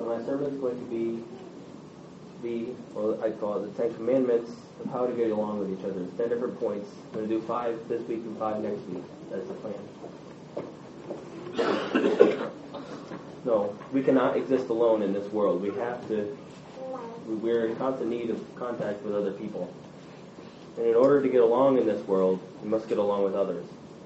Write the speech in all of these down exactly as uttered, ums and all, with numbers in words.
my sermon is going to be the, well, I call it the Ten Commandments of how to get along with each other. It's ten different points. I'm going to do five this week and five next week. That's the plan. No, we cannot exist alone in this world. We have to, we're in constant need of contact with other people. And in order to get along in this world, we must get along with others.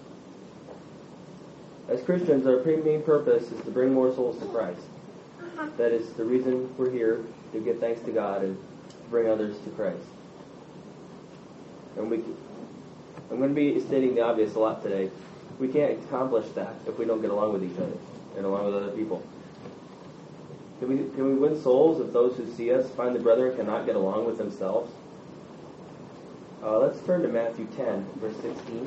As Christians, our main purpose is to bring more souls to Christ. That is the reason we're here, to give thanks to God and to bring others to Christ. And we, I'm going to be stating the obvious a lot today. We can't accomplish that if we don't get along with each other and along with other people. Can we, can we win souls if those who see us find the brethren cannot get along with themselves? Uh, let's turn to Matthew ten, verse sixteen.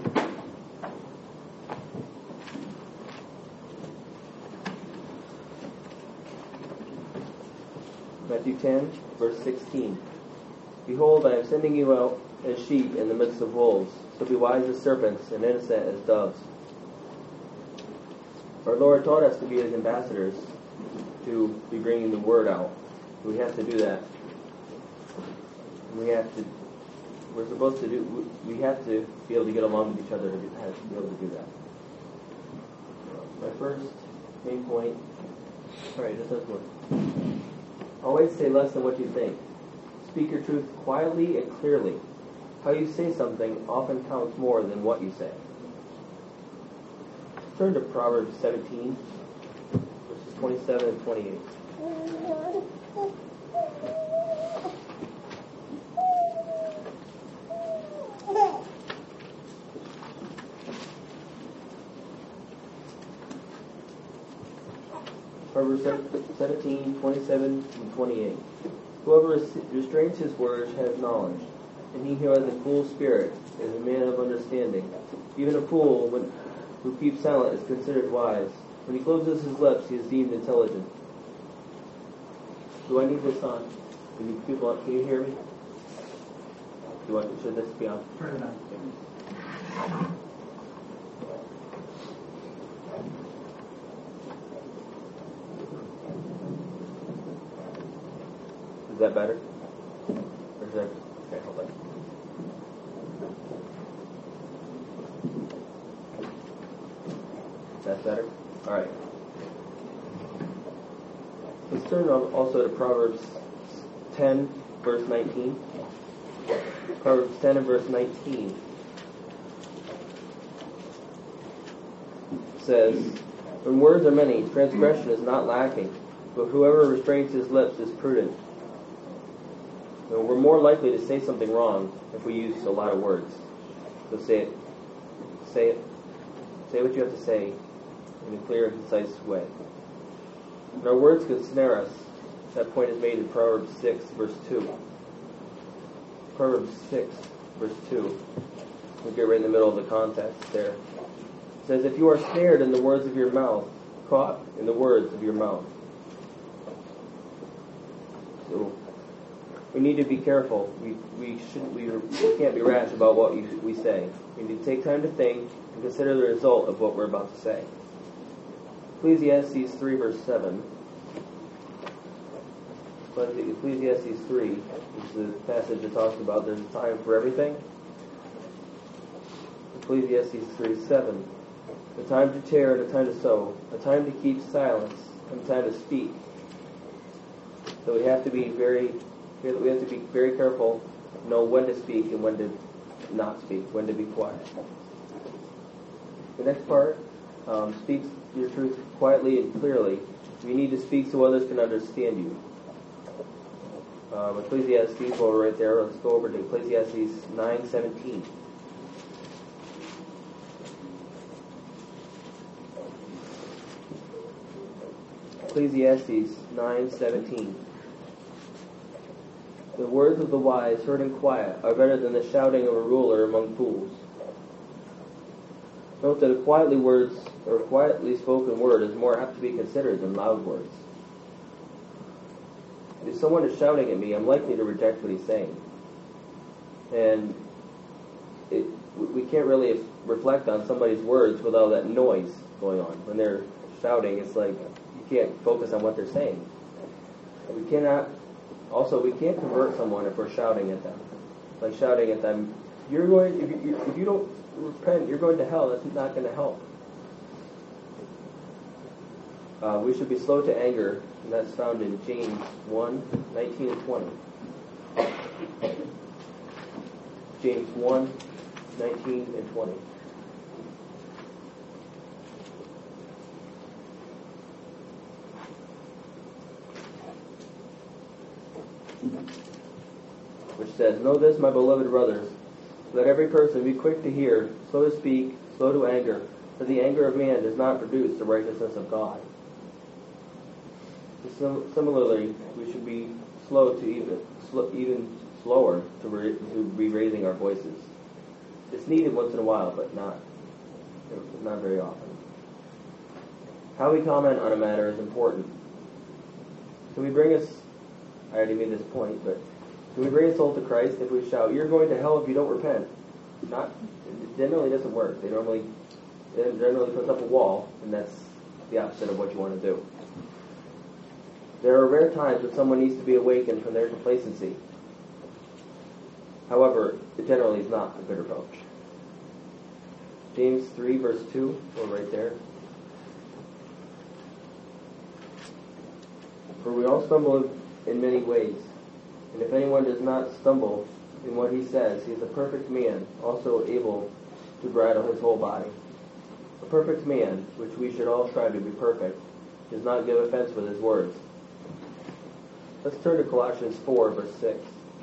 Matthew ten, verse sixteen. Behold, I am sending you out as sheep in the midst of wolves, so be wise as serpents and innocent as doves. Our Lord taught us to be His ambassadors, to be bringing the word out. We have to do that. We have to, we're supposed to do, we have to be able to get along with each other to be, to be able to do that. My first main point, alright, this does work. Always say less than what you think. Speak your truth quietly and clearly. How you say something often counts more than what you say. Turn to Proverbs seventeen, verses twenty-seven and twenty-eight. Proverbs seventeen, twenty-seven and twenty-eight. Whoever restrains his words has knowledge, and he who has a cool spirit is a man of understanding. Even a fool when, who keeps silent is considered wise. When he closes his lips, he is deemed intelligent. Do I need this on? Can you people on? Can you hear me? Do you want? Should this be on? Turn it on. Is that better? Or is that... Okay, hold on. That's better? Alright. Let's turn also to Proverbs ten, verse nineteen. Proverbs ten and verse nineteen says, when words are many, transgression is not lacking, but whoever restrains his lips is prudent. You know, we're more likely to say something wrong if we use a lot of words. So say it. Say it. Say what you have to say in a clear and concise way. And our words could snare us. That point is made in Proverbs six, verse two. Proverbs six, verse two. We'll get right in the middle of the context there. It says, if you are snared in the words of your mouth, caught in the words of your mouth. So, we need to be careful. We we shouldn't we, we can't be rash about what we, we say. We need to take time to think and consider the result of what we're about to say. Ecclesiastes three, verse seven. Ecclesiastes three is the passage that talks about there's a time for everything. Ecclesiastes three, seven. A time to tear and a time to sow. A time to keep silence and a time to speak. So we have to be very We have to be very careful, know when to speak and when to not speak, when to be quiet. The next part, um, speak your truth quietly and clearly. You need to speak so others can understand you. Um, Ecclesiastes, well, right there, let's go over to Ecclesiastes nine seventeen. Ecclesiastes nine seventeen. The words of the wise, heard in quiet, are better than the shouting of a ruler among fools. Note that a quietly words or quietly spoken word is more apt to be considered than loud words. If someone is shouting at me, I'm likely to reject what he's saying. And it, we can't really reflect on somebody's words without that noise going on. When they're shouting, it's like you can't focus on what they're saying. We cannot, also, we can't convert someone if we're shouting at them. Like shouting at them, you're going, if you, if you don't repent, you're going to hell. That's not going to help. Uh, we should be slow to anger, and that's found in James one, nineteen and twenty. James one, nineteen and twenty. Which says, "Know this, my beloved brothers, let every person be quick to hear, slow to speak, slow to anger, for the anger of man does not produce the righteousness of God." Sim- similarly, we should be slow to even sl- even slower to, re- to be raising our voices. It's needed once in a while, but not not very often. How we comment on a matter is important. Can we bring us? I already made this point, but can we bring a soul to Christ if we shout, "You're going to hell if you don't repent"? Not. It generally doesn't work. They normally it generally puts up a wall, and that's the opposite of what you want to do. There are rare times when someone needs to be awakened from their complacency. However, it generally is not a good approach. James three, verse two, we're right there. "For we all stumble in many ways, and if anyone does not stumble in what he says, he is a perfect man, also able to bridle his whole body. A perfect man, which we should all strive to be perfect, does not give offense with his words." Let's turn to Colossians four, verse six.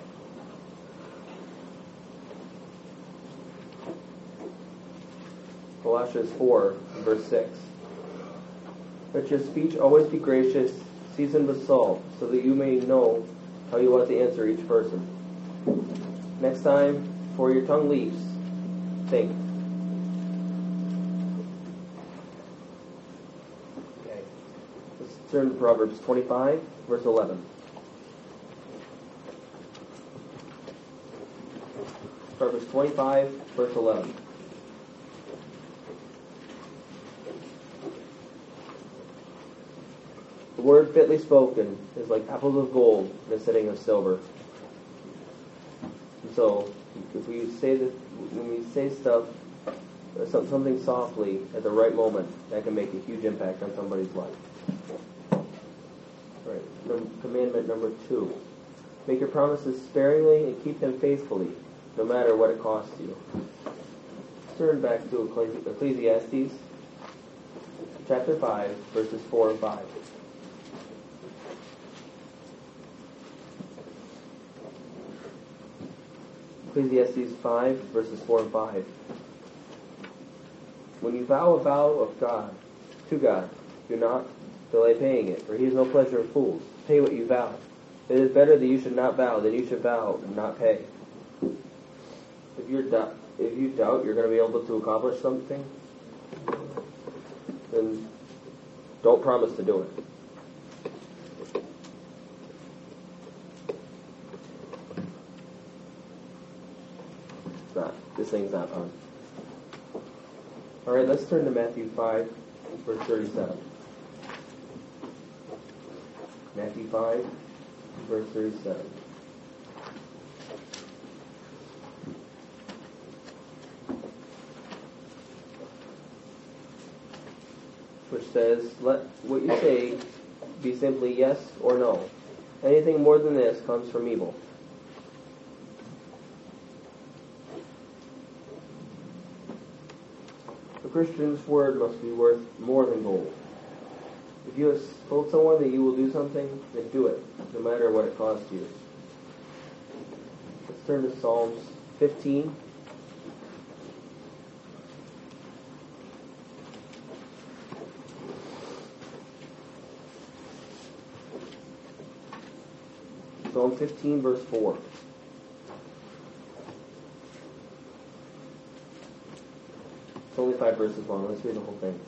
Colossians four, verse six. "Let your speech always be gracious, seasoned with salt, so that you may know how you ought to answer each person." Next time, before your tongue leaps, think. Okay. Let's turn to Proverbs twenty-five, verse eleven. Proverbs twenty-five, verse eleven. "The word fitly spoken is like apples of gold in a setting of silver." And so, if we say that, when we say stuff, uh, something softly at the right moment, that can make a huge impact on somebody's life. All right. Num- commandment number two: make your promises sparingly and keep them faithfully, no matter what it costs you. Let's turn back to Ecclesiastes, chapter five, verses four and five. Ecclesiastes five, verses four and five. "When you vow a vow of God, to God, do not delay paying it, for he has no pleasure in fools. Pay what you vow. It is better that you should not vow than you should vow and not pay." If you're do- if you doubt you're going to be able to accomplish something, then don't promise to do it. It's not. This thing's not fun. All right, let's turn to Matthew five, verse thirty-seven. Matthew five, verse thirty-seven. Which says, "Let what you say be simply yes or no. Anything more than this comes from evil." A Christian's word must be worth more than gold. If you have told someone that you will do something, then do it, no matter what it costs you. Let's turn to Psalms fifteen. Psalm fifteen, verse four. It's only five verses long. Let's read the whole thing.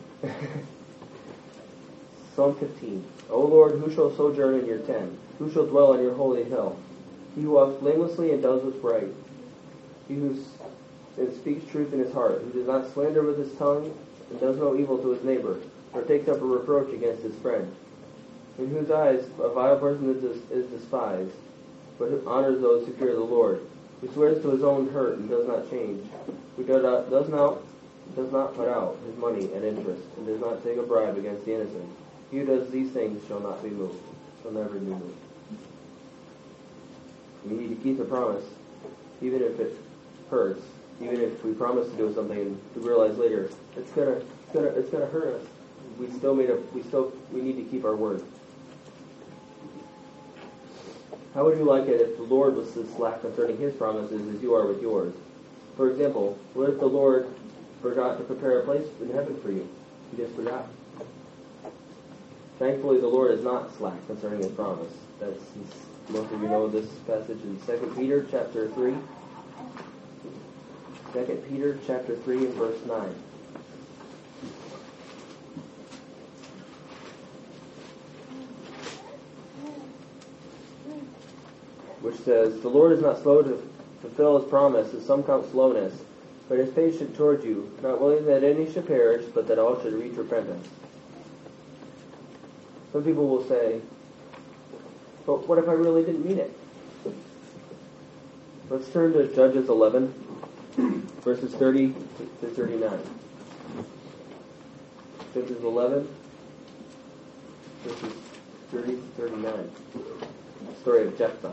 Psalm fifteen. "O Lord, who shall sojourn in your tent? Who shall dwell on your holy hill? He who walks blamelessly and does what's right. He who speaks truth in his heart, who does not slander with his tongue, and does no evil to his neighbor, or takes up a reproach against his friend. in whose eyes a vile person is, des- is despised, but who honors those who fear the Lord, who swears to his own hurt and does not change, who does not, does not, does not put out his money at interest, and does not take a bribe against the innocent. He who does these things shall not be moved, shall never be moved. We need to keep the promise, even if it hurts, even if we promise to do something and we realize later it's gonna, it's gonna, it's gonna hurt us. We still made a, we still, we need to keep our word. How would you like it if the Lord was as slack concerning his promises as you are with yours? For example, what if the Lord forgot to prepare a place in heaven for you? He just forgot. Thankfully, the Lord is not slack concerning his promise. That's, most of you know this passage in Second Peter chapter three. Second Peter chapter three and verse nine. Which says, "The Lord is not slow to fulfill his promise, as some count slowness, but is patient toward you, not willing that any should perish, but that all should reach repentance." Some people will say, but what if I really didn't mean it? Let's turn to Judges eleven, verses thirty to thirty-nine. Judges eleven, verses thirty to thirty-nine. The story of Jephthah.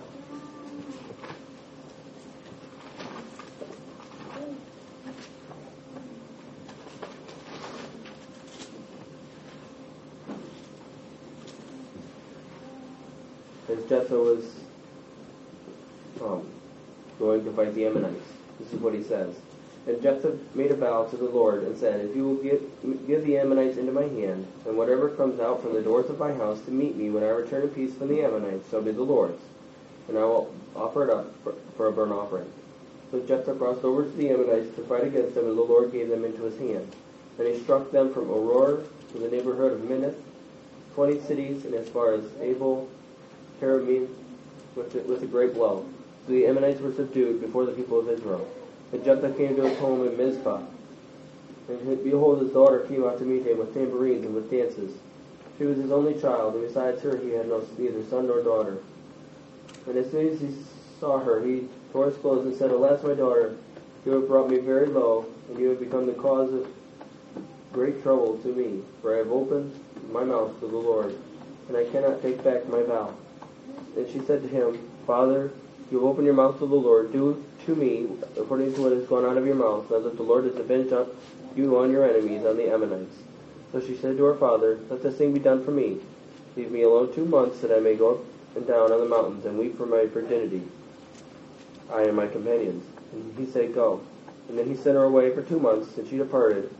As Jephthah was um, going to fight the Ammonites. This is what he says. "And Jephthah made a vow to the Lord and said, If you will give, give the Ammonites into my hand, and whatever comes out from the doors of my house to meet me when I return in peace from the Ammonites shall be the Lord's, and I will offer it up for, for a burnt offering." So Jephthah crossed over to the Ammonites to fight against them, and the Lord gave them into his hand. And he struck them from Aurora to the neighborhood of Minnith, twenty cities, and as far as Abel Keramim, with, with a great blow. So the Ammonites were subdued before the people of Israel. And Jephthah came to his home in Mizpah. And behold, his daughter came out to meet him with tambourines and with dances. She was his only child, and besides her he had no neither son nor daughter. And as soon as he saw her, he tore his clothes and said, Alas, my daughter, you have brought me very low, and you have become the cause of great trouble to me, for I have opened my mouth to the Lord, and I cannot take back my vow. And she said to him, Father, you have opened your mouth to the Lord. Do to me according to what has gone out of your mouth, now that the Lord has avenged you on your enemies, on the Ammonites. So she said to her father, Let this thing be done for me. Leave me alone two months, that I may go up and down on the mountains and weep for my virginity, I and my companions. And he said, Go. And then he sent her away for two months, and she departed,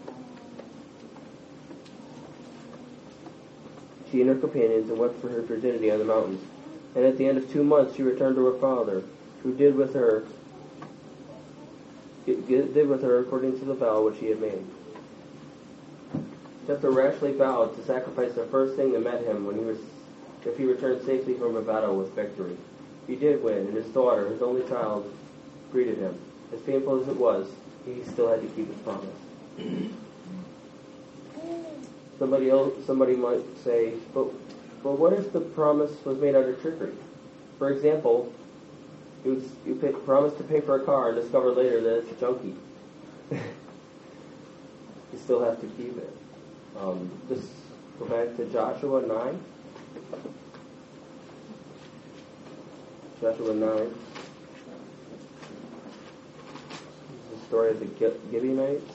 she and her companions, and wept for her virginity on the mountains. And at the end of two months she returned to her father, who did with her did with her according to the vow which he had made. Jephthah rashly vowed to sacrifice the first thing that met him when he was, if he returned safely from a battle with victory. He did win, and his daughter, his only child, greeted him. As painful as it was, he still had to keep his promise. Somebody else, somebody might say, but, but what if the promise was made under trickery? For example, you, you pay, promise to pay for a car and discover later that it's junky. You still have to keep it. Um, just go back to Joshua nine. Joshua nine. This is the story of the Gibeonites.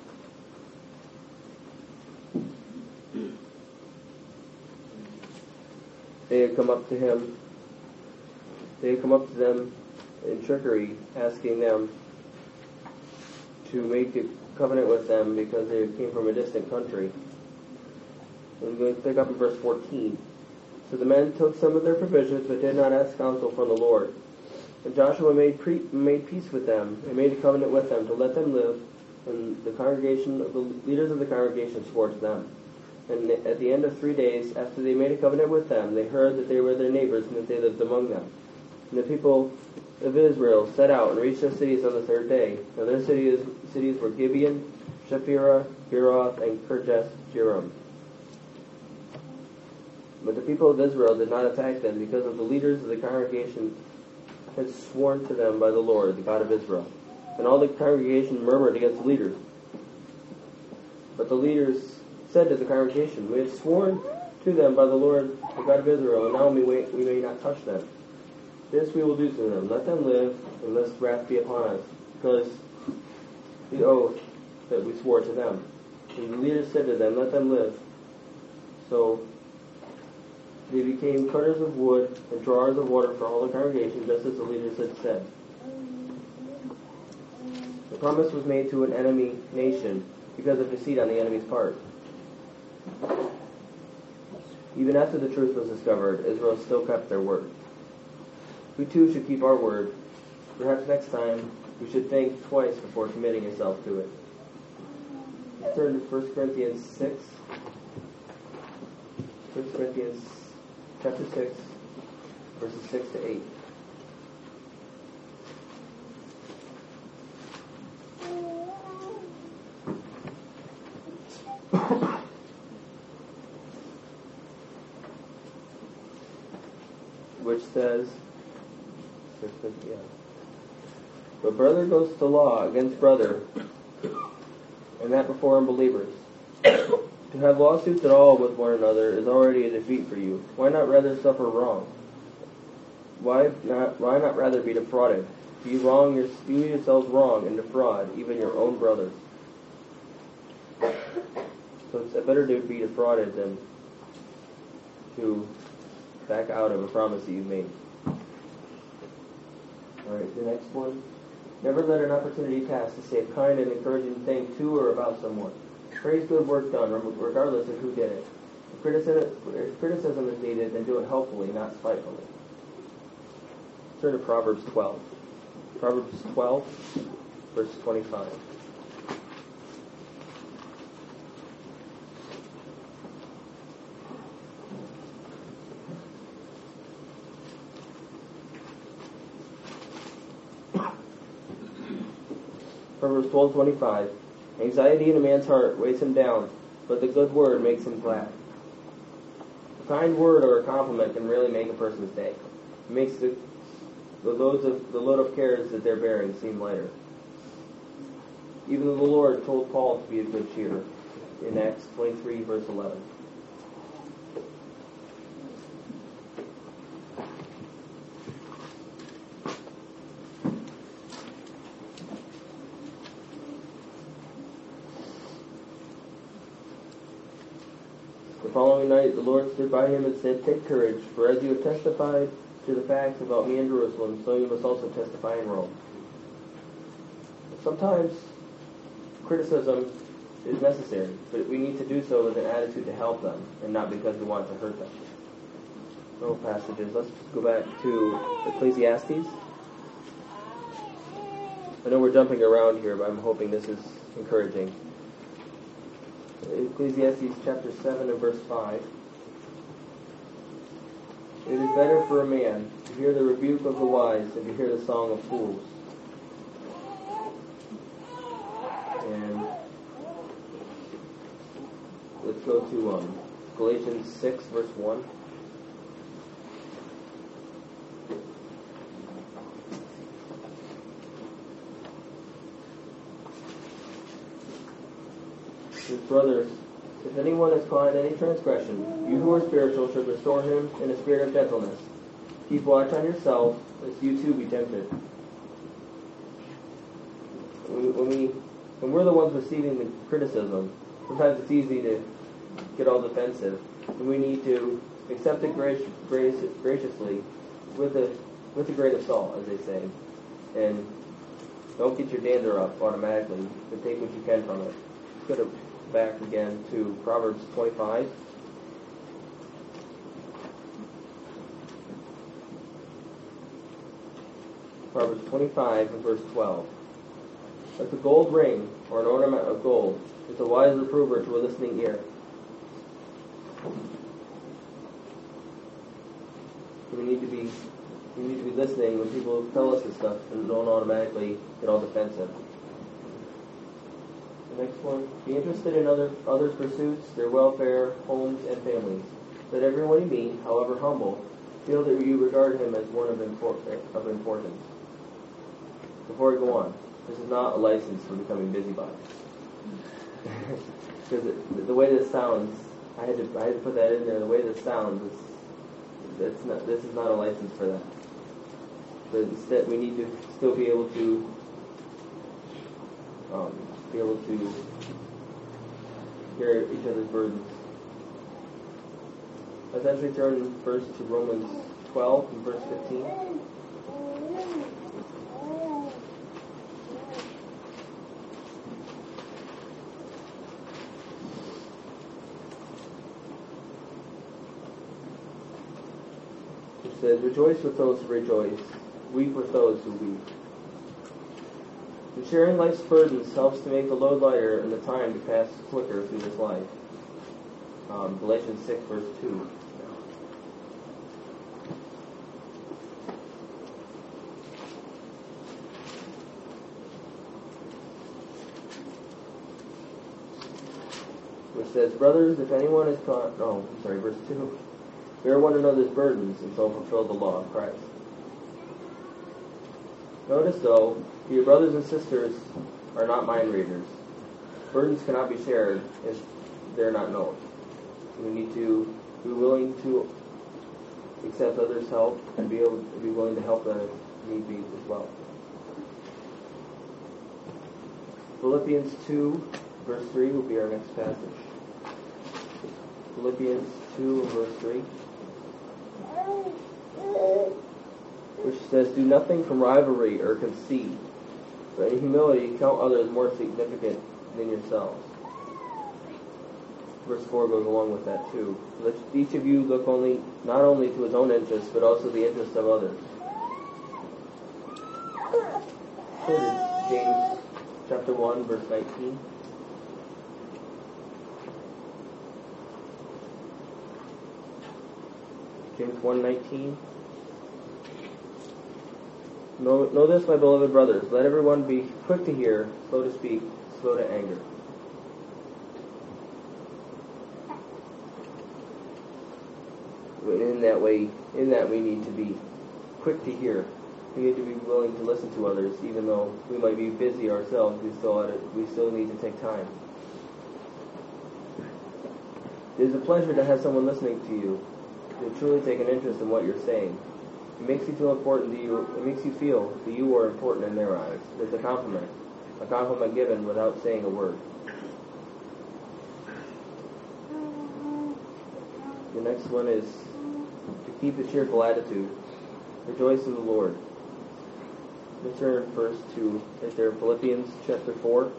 They had come up to him, they had come up to them in trickery, asking them to make a covenant with them because they came from a distant country. And we're going to pick up in verse fourteen. So the men took some of their provisions, but did not ask counsel from the Lord. And Joshua made pre- made peace with them, and made a covenant with them to let them live, and the congregation, the leaders of the congregation swore to them. And at the end of three days, after they made a covenant with them, they heard that they were their neighbors and that they lived among them. And the people of Israel set out and reached their cities on the third day. Now their cities, cities were Gibeon, Shapira, Beeroth, and Kirjath Jearim. But the people of Israel did not attack them, because of the leaders of the congregation had sworn to them by the Lord, the God of Israel. And all the congregation murmured against the leaders. But the leaders said to the congregation, "We have sworn to them by the Lord, the God of Israel, and now we may, we may not touch them. This we will do to them. Let them live, and lest wrath be upon us, because the oath that we swore to them." And the leaders said to them, "Let them live." So they became cutters of wood and drawers of water for all the congregation, just as the leaders had said. The promise was made to an enemy nation because of deceit on the enemy's part. Even after the truth was discovered, Israel still kept their word. We too should keep our word. Perhaps next time we should think twice before committing yourself to it. Let's turn to First Corinthians six. First Corinthians chapter six, verses six to eight. Which says, yeah, "But brother goes to law against brother, and that before unbelievers. To have lawsuits at all with one another is already a defeat for you. Why not rather suffer wrong? Why not? Why not rather be defrauded? Do you wrong your, you yourselves wrong and defraud even your own brothers? So it's better to be defrauded than to back out of a promise that you've made." All right, the next one. "Never let an opportunity pass to say a kind and encouraging thing to or about someone. Praise good work done, regardless of who did it. If criticism, if criticism is needed, then do it helpfully, not spitefully." Turn to Proverbs twelve. Proverbs twelve, verse twenty-five. Proverbs twelve twenty-five. "Anxiety in a man's heart weighs him down, but the good word makes him glad." A kind word or a compliment can really make a person's day. It makes the, the, loads of, the load of cares that they're bearing seem lighter. Even the Lord told Paul to be of good cheer in Acts twenty-three, verse eleven. The following night the Lord stood by him and said, "Take courage, for as you have testified to the facts about me in Jerusalem, so you must also testify in Rome." Sometimes criticism is necessary, but we need to do so with an attitude to help them, and not because we want to hurt them. No passages. Let's go back to Ecclesiastes. I know we're jumping around here, but I'm hoping this is encouraging. Ecclesiastes chapter seven and verse five. "It is better for a man to hear the rebuke of the wise than to hear the song of fools." And let's go to um, Galatians six, verse one. "Brothers, if anyone is caught in any transgression, you who are spiritual should restore him in a spirit of gentleness. Keep watch on yourself, lest you too be tempted." When, we, when we're the ones receiving the criticism, sometimes it's easy to get all defensive, and we need to accept it grac- grac- graciously with a with a grain of salt, as they say, and don't get your dander up automatically, but take what you can from it. Let's go to back again to Proverbs twenty-five. Proverbs twenty-five and verse twelve. "But the gold ring, or an ornament of gold, is a wise reprover to a listening ear." We need to be we need to be listening when people tell us this stuff and don't automatically get all defensive. The next one. "Be interested in other others' pursuits, their welfare, homes, and families. Let everyone you meet, however humble, feel that you regard him as one of, import- of importance. Before I go on, this is not a license for becoming busybodies. Because the, the way this sounds, I had to I had to put that in there. The way this sounds, is, that's not, this is not a license for that. But instead, we need to still be able to um, be able to carry each other's burdens. Let's actually turn first to Romans twelve and verse fifteen. It says, "Rejoice with those who rejoice, weep with those who weep." And sharing life's burdens helps to make the load lighter and the time to pass quicker through this life. Um, Galatians six, verse two. Which says, "Brothers, if anyone is caught..." No, I'm sorry, verse two. "Bear one another's burdens, and so fulfill the law of Christ." Notice, though, your brothers and sisters are not mind readers. Burdens cannot be shared if they're not known. We need to be willing to accept others' help and be able to be willing to help them if need be as well. Philippians two, verse three will be our next passage. Philippians two, verse three. Which says, "Do nothing from rivalry or conceit, but in humility count others more significant than yourselves." Verse four goes along with that too. "Let each of you look only not only to his own interests, but also the interests of others." James chapter one, verse nineteen. James one nineteen. Know, know this, my beloved brothers, let everyone be quick to hear, slow to speak, slow to anger. In that way, in that we need to be quick to hear. We need to be willing to listen to others, even though we might be busy ourselves. We still ought to, we still need to take time. It is a pleasure to have someone listening to you, to truly take an interest in what you're saying. It makes you feel important to you. It makes you feel that you are important in their eyes. It's a compliment, a compliment given without saying a word. The next one is to keep a cheerful attitude. Rejoice in the Lord. Let's turn first to right there, Philippians chapter four.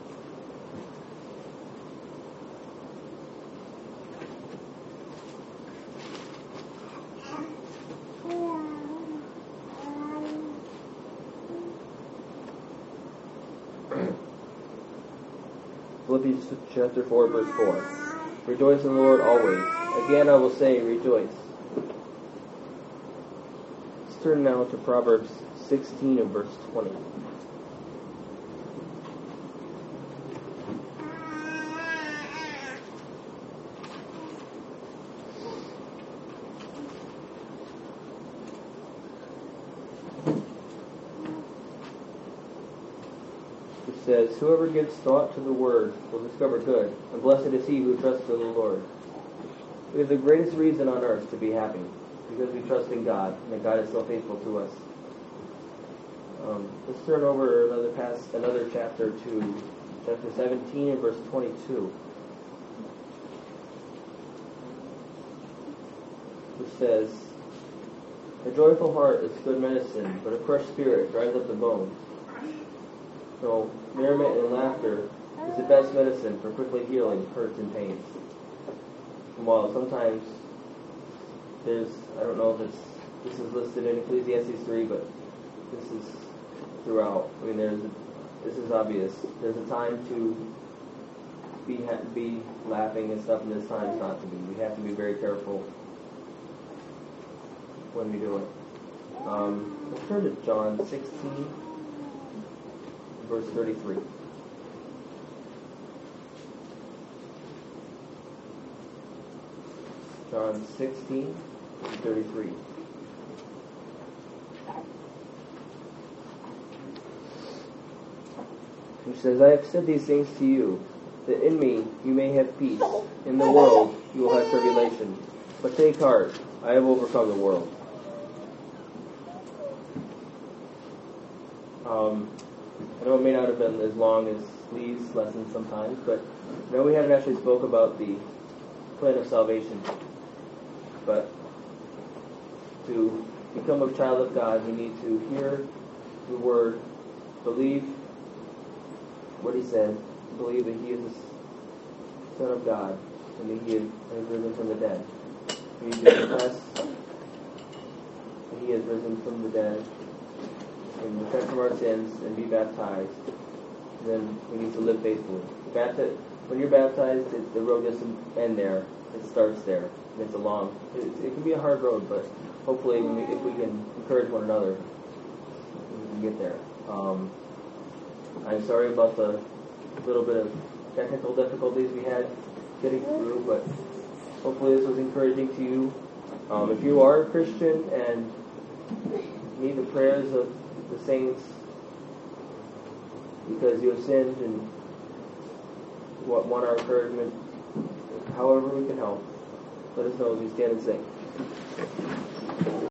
Philippians chapter four, verse four. "Rejoice in the Lord always. Again I will say, rejoice." Let's turn now to Proverbs sixteen and verse twenty. It says, "Whoever gives thought to the word will discover good, and blessed is he who trusts in the Lord." We have the greatest reason on earth to be happy, because we trust in God, and that God is so faithful to us. Um, let's turn over another past, another chapter to chapter seventeen and verse twenty-two. Which says, "A joyful heart is good medicine, but a crushed spirit dries up the bones." So, merriment and laughter is the best medicine for quickly healing hurts and pains. And while sometimes there's, I don't know if it's, this is listed in Ecclesiastes three, but this is throughout. I mean, there's, a, this is obvious. There's a time to be ha- be laughing and stuff, and there's times not to be. We have to be very careful when we do it. Um, let's turn to John sixteen. Verse thirty-three. John sixteen and thirty-three. He says, I have said these things to you, that in me you may have peace. In the world you will have tribulation. But take heart, I have overcome the world. Um, I know it may not have been as long as Lee's lesson sometimes, but I know we haven't actually spoke about the plan of salvation. But to become a child of God, we need to hear the Word, believe what He said, believe that He is the Son of God, and that He is risen from the dead. We need to confess that He is risen from the dead, and repent from our sins, and be baptized. And then we need to live faithfully. Bapti- when you're baptized, it, the road doesn't end there. It starts there. And it's a long, it, it can be a hard road, but hopefully when we, if we can encourage one another, we can get there. Um, I'm sorry about the little bit of technical difficulties we had getting through, but hopefully this was encouraging to you. Um, if you are a Christian and need the prayers of the saints because you have sinned and want our encouragement, however we can help, let us know as we stand and sing.